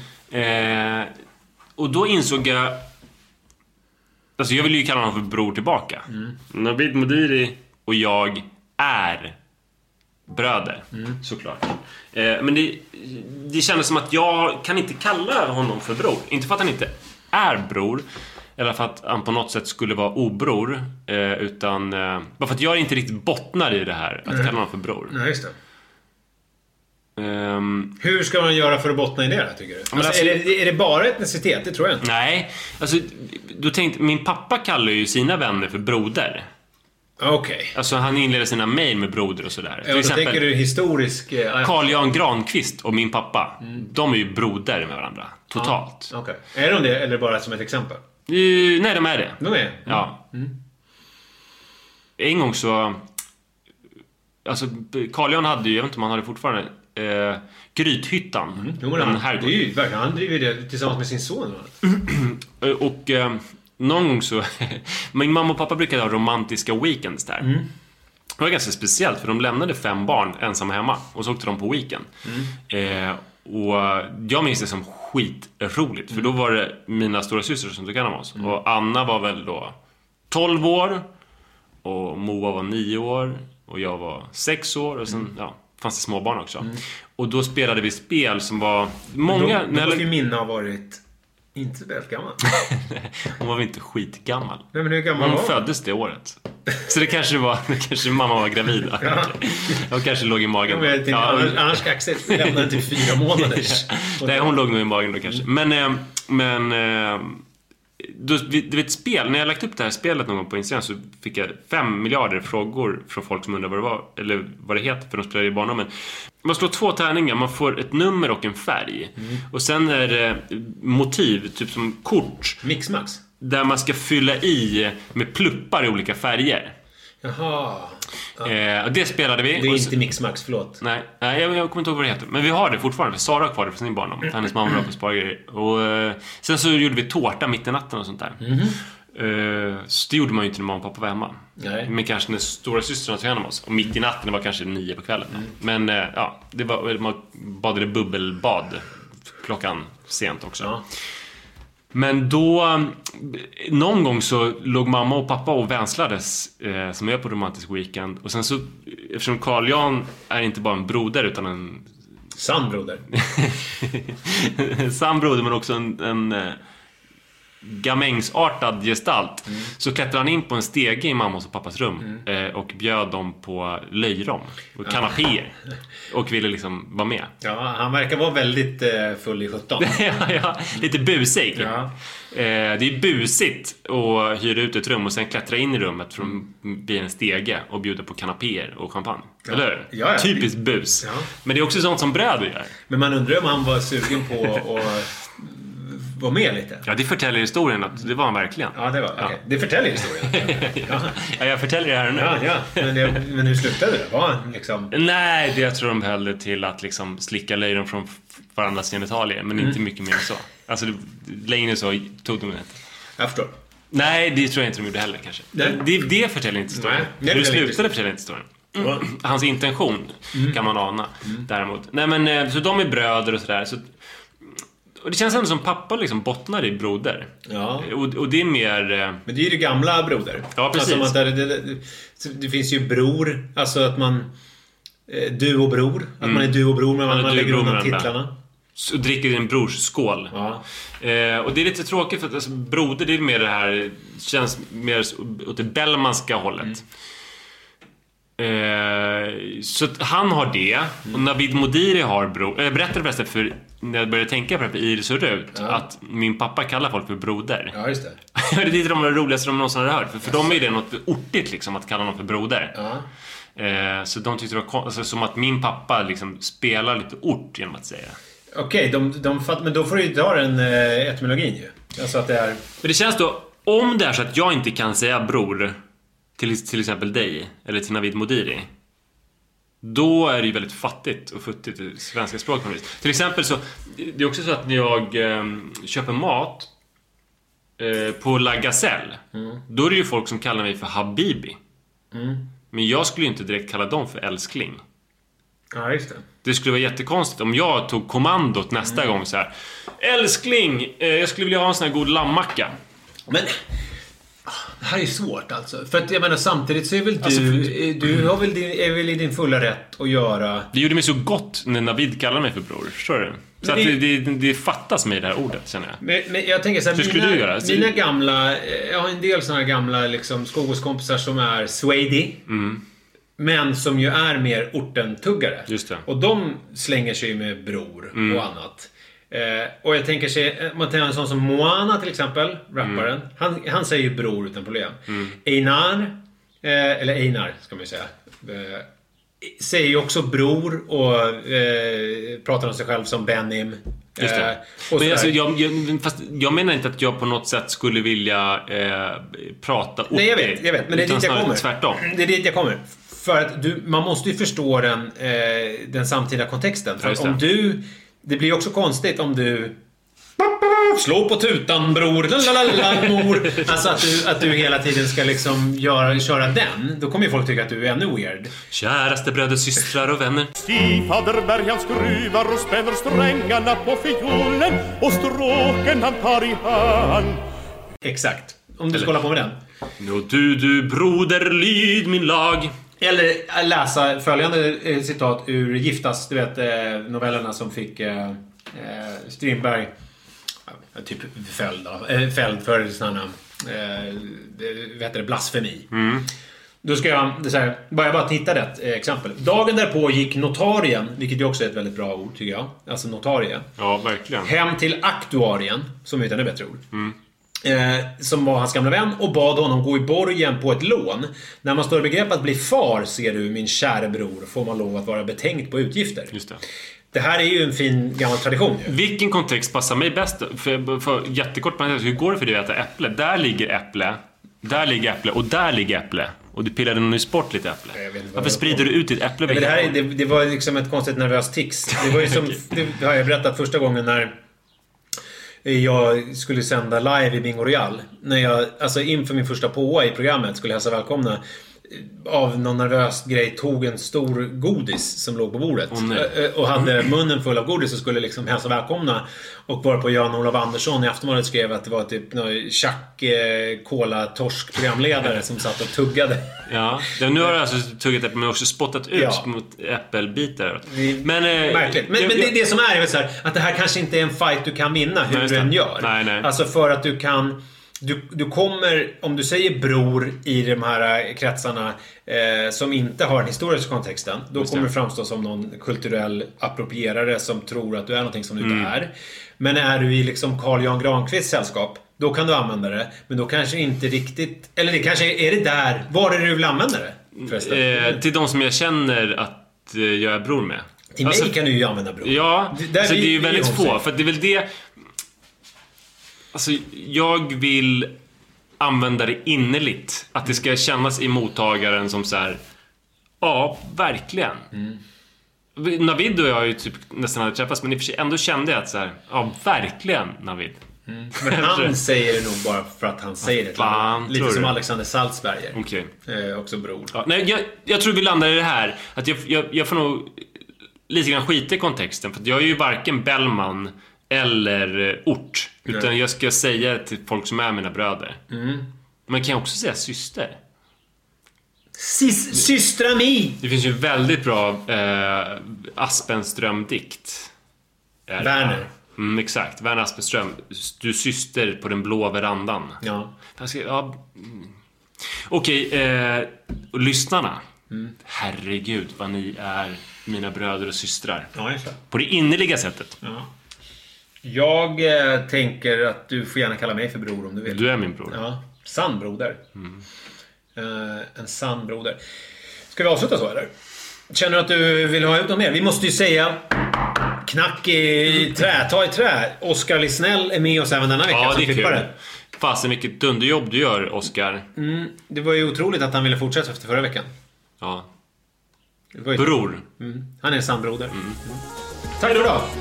Och då insåg jag... Alltså jag ville ju kalla honom för bror tillbaka. Navid Modiri och jag är bröder, såklart. Men det kändes som att jag kan inte kalla honom för bror. Inte för att han inte är bror, eller för att han på något sätt skulle vara obror, utan bara för att jag inte riktigt bottnar i det här att kalla honom för bror. Nej, just det. Hur ska man göra för att bottna i det här, tycker du? Alltså, är det bara etnicitet? Det tror jag inte. Nej, alltså du tänkte, min pappa kallar ju sina vänner för broder. Okej. Alltså han inleder sina mejl med broder och sådär. Ja, då tänker du historisk... Carl Jan Granqvist och min pappa, de är ju broder med varandra. Totalt. Okej. Är de det, eller bara som ett exempel? Nej, de är det. De är? Ja. En gång så... Alltså, Carl Jan hade ju, jag vet inte om han hade fortfarande... Grythyttan. Det är ju verkligen, han driver det tillsammans med sin son. Och någon gång så min mamma och pappa brukade ha romantiska weekends där. Det var ganska speciellt, för de lämnade 5 barn ensamma hemma och så åkte de på weekend. Och jag minns det som skitroligt, för då var det mina stora systrar som tog hand om oss. Och Anna var väl då 12 år och Moa var 9 år och jag var 6 år och sen fanns det småbarn också. Och då spelade vi spel som var många... Då måste ju Minna ha varit inte väldigt gammal. Hon var väl inte skitgammal. Nej, men hur gammal hon föddes det året. Så det kanske mamma var gravid. Hon kanske låg i magen. Annars ska Axel lämna till 4 månaders. Nej, hon låg nog i magen då kanske. Men du vet, spel, när jag lagt upp det här spelet någon gång på Instagram, så fick jag 5 miljarder frågor från folk som undrar vad det var, eller vad det heter, för de spelar i barndomen. Man slår 2 tärningar, man får ett nummer och en färg. Och sen är det motiv, typ som kort. Mixmax. Där man ska fylla i med pluppar i olika färger. Jaha. Och det spelade vi. Det är inte Mixmax, förlåt. Nej, jag kommer inte ihåg vad det heter. Men vi har det fortfarande, för Sara har kvar det för sin barndom. Hennes mamma var på spargrejer. Och sen så gjorde vi tårta mitt i natten och sånt där. Så det gjorde man ju inte när mamma och pappa var hemma. Nej. Men kanske när stora systrarna tog hand om oss. Och mitt i natten, det var kanske 9 på kvällen. Men det var, man badade bubbelbad klockan sent också. Ja. Men då, någon gång så låg mamma och pappa och vänslades, som är på romantisk weekend. Och sen så, eftersom Carl Jan är inte bara en broder utan en... Sann broder. Sann broder, men också en gamängsartad gestalt. Så klättrade han in på en stege i mammas och pappas rum och bjöd dem på löjrom och kanapéer och ville liksom vara med. Ja, han verkar vara väldigt full i 17. Ja, lite busig. Ja. Det är busigt att hyra ut ett rum och sen klättra in i rummet från en stege och bjuda på kanapéer och champagne. Ja. Eller hur? Ja. Typiskt bus. Ja. Men det är också sånt som bröder gör. Men man undrar om han var sugen på att vara med lite. Ja, det förtäljer historien att det var han verkligen. Ja, det var. Okay. Det förtäljer historien. Ja, jag förtäljer det här nu. Ja. Men hur slutade det? Var han liksom... Nej, det jag tror de höll till att liksom slicka löjrom från varandras genitalier, men inte mycket mer än så. Alltså, längre så tog de inte. Jag förstår. Nej, det tror jag inte de gjorde heller kanske. Det förtäljer inte historien. Hur slutade förtäljer inte historien. Hans intention kan man ana däremot. Nej, men så de är bröder och sådär. Och det känns ändå som pappa liksom bottnar i broder. Ja. Och det är mer... Men det är ju det gamla broder. Ja, precis. Alltså det finns ju bror. Alltså att man... Du och bror. Att man är du och bror, men man lägger undan titlarna. Så dricker en brors skål. Ja. Och det är lite tråkigt för att alltså, broder, det är mer det här... Känns mer åt det Bellmanska hållet. Så att han har det. Och Navid Modiri har bror. Jag berättade förresten för när jag började tänka på det för Iris och Rut att min pappa kallar folk för broder. Ja, just det. Det är de roligaste de någonsin hade hört. För dem är det något ortigt liksom, att kalla någon för broder. Så de tyckte det var alltså, som att min pappa liksom spelar lite ort genom att säga. Okej, men då får du ju ta den etymologin ju. Alltså att det är... Men det känns då, om det är så att jag inte kan säga bror till exempel dig eller till Navid Modiri, då är det ju väldigt fattigt och futtigt i svenska språk. Till exempel så, det är också så att när jag köper mat på La Gazelle, då är det ju folk som kallar mig för Habibi. Men jag skulle ju inte direkt kalla dem för älskling. Ja, just det. Det skulle vara jättekonstigt om jag tog kommandot nästa gång så här: älskling, jag skulle vilja ha en sån här god lammacka. Men Det här är svårt alltså. För att jag menar, samtidigt så är väl du har väl är väl i din fulla rätt att göra... Det gjorde mig så gott när Navid kallade mig för bror. Förstår du? Så att det fattas mig det här ordet, känner jag. Men jag tänker så här, skulle du göra? Mina gamla... Jag har en del såna här gamla liksom, skogåskompisar som är swady. Men som ju är mer ortentuggare. Just det. Och de slänger sig med bror och annat. Och jag tänker sig, man tänker en sån som Moana till exempel, rapparen. Han säger ju bror utan problem. Einar, eller Einar ska man ju säga, säger ju också bror och pratar om sig själv som Benim. Just det. Men alltså, jag menar inte att jag på något sätt skulle vilja prata orter. Nej, jag vet, men det är dit jag kommer. Tvärtom. Det är dit jag kommer. För att man måste ju förstå den samtida kontexten. För att om det blir också konstigt om du slå på tutan, bror, lalalala, mor. Alltså att du hela tiden ska liksom köra den. Då kommer ju folk tycka att du är ännu weird. Käraste bröder, systrar och vänner. Stifaderberg han skruvar och spänner strängarna på fiolen och stråken han tar i hand. Exakt. Om du ska hålla på med den. Nå du broder, lyd min lag. Eller läsa följande citat ur Giftas, du vet, novellerna som fick Strindberg typ fälld för sådana vet det, blasfemi. Då ska jag bara titta rätt exempel. Dagen därpå gick notarien, vilket ju också är ett väldigt bra ord tycker jag. Alltså notarie. Ja, verkligen. Hem till aktuarien, som är ett ännu bättre ord. Som var hans gamla vän och bad honom gå i borgen på ett lån. När man står i begrepp att bli far, ser du min kära bror, får man lov att vara betänkt på utgifter. Just det. Det här är ju en fin gammal tradition ju. Vilken kontext passar mig bäst? För jättekort, hur går det för dig att äta äpple? Där ligger äpple, där ligger äpple och där ligger äpple. Och du pillade nog i sport lite äpple. Varför sprider du ut ditt äpple? Det var liksom ett konstigt nervöst tics. Det var ju som, det har jag berättat första gången när jag skulle sända live i Bingo Royal. När jag, alltså inför min första påa i programmet, skulle hälsa välkomna, av någon nervös grej tog en stor godis som låg på bordet och hade munnen full av godis och skulle liksom hälsa välkomna, och var på Jan-Olof Andersson i Aftonbladet skrev att det var typ någon tjack cola torsk programledare som satt och tuggade. Ja, nu har jag alltså tuggat äpple men också spottat ut mot äppelbitar. Men märkligt. Men det som är så här, att det här kanske inte är en fight du kan vinna hur du än gör. Nej. Alltså för att du kan... Du kommer, om du säger bror i de här kretsarna som inte har den historiska kontexten, då kommer du framstå som någon kulturell approprierare som tror att du är någonting som du inte är. Men är du i liksom Carl Jan Granqvists sällskap, då kan du använda det. Men då kanske inte riktigt... Eller det kanske är det där... Var är det du vill använda det? Till de som jag känner att jag är bror med. Till mig kan du ju använda bror. Ja, det är ju väldigt få. För det är väl det... Alltså, jag vill använda det innerligt. Att det ska kännas i mottagaren som så här. Ja, verkligen. Navid och jag har ju typ nästan hade träffats, men i och för sig ändå kände jag att så här, ja, verkligen Navid. Men han säger det nog bara för att han säger det. Fan, lite som Alexander Salzberger. Okej. Också bror. Ja, nej, jag tror vi landar i det här. Att jag får nog lite grann skita i kontexten. För jag är ju varken Bellman eller ort. Utan jag ska säga till folk som är mina bröder. Man kan också säga syster. Systrami! Det finns ju väldigt bra Aspenström-dikt. Värner. Exakt, Värner Aspenström. Du syster på den blå verandan. Ja. Okej, och lyssnarna. Herregud vad ni är mina bröder och systrar. Ja, just det. På det innerliga sättet. Ja. Jag tänker att du får gärna kalla mig för bror om du vill. Du är min bror. Ja, sann broder. En sann broder. Ska vi avsluta så eller? Känner du att du vill ha ut något mer? Vi måste ju säga knack i trä, ta i trä. Oskar Lisnell är med oss även denna vecka. Ja, det är kul. Fasen vilket dunderjobb du gör, Oskar. Det var ju otroligt att han ville fortsätta efter förra veckan. Ja. Bror. Han är en sann broder. Tack för idag.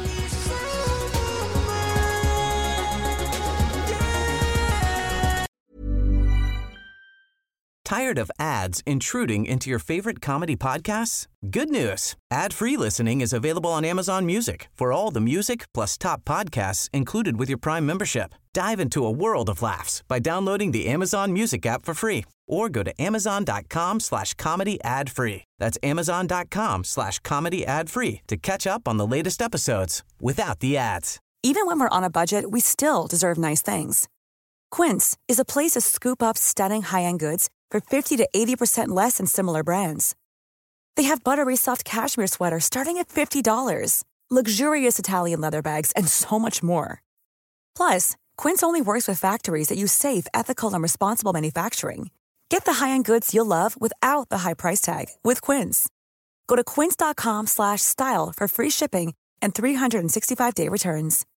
Tired of ads intruding into your favorite comedy podcasts? Good news. Ad-free listening is available on Amazon Music for all the music plus top podcasts included with your Prime membership. Dive into a world of laughs by downloading the Amazon Music app for free or go to amazon.com/comedy ad-free. That's amazon.com/comedy ad-free to catch up on the latest episodes without the ads. Even when we're on a budget, we still deserve nice things. Quince is a place to scoop up stunning high-end goods for 50 to 80% less than similar brands. They have buttery soft cashmere sweaters starting at $50, luxurious Italian leather bags, and so much more. Plus, Quince only works with factories that use safe, ethical, and responsible manufacturing. Get the high-end goods you'll love without the high price tag with Quince. Go to quince.com/style for free shipping and 365-day returns.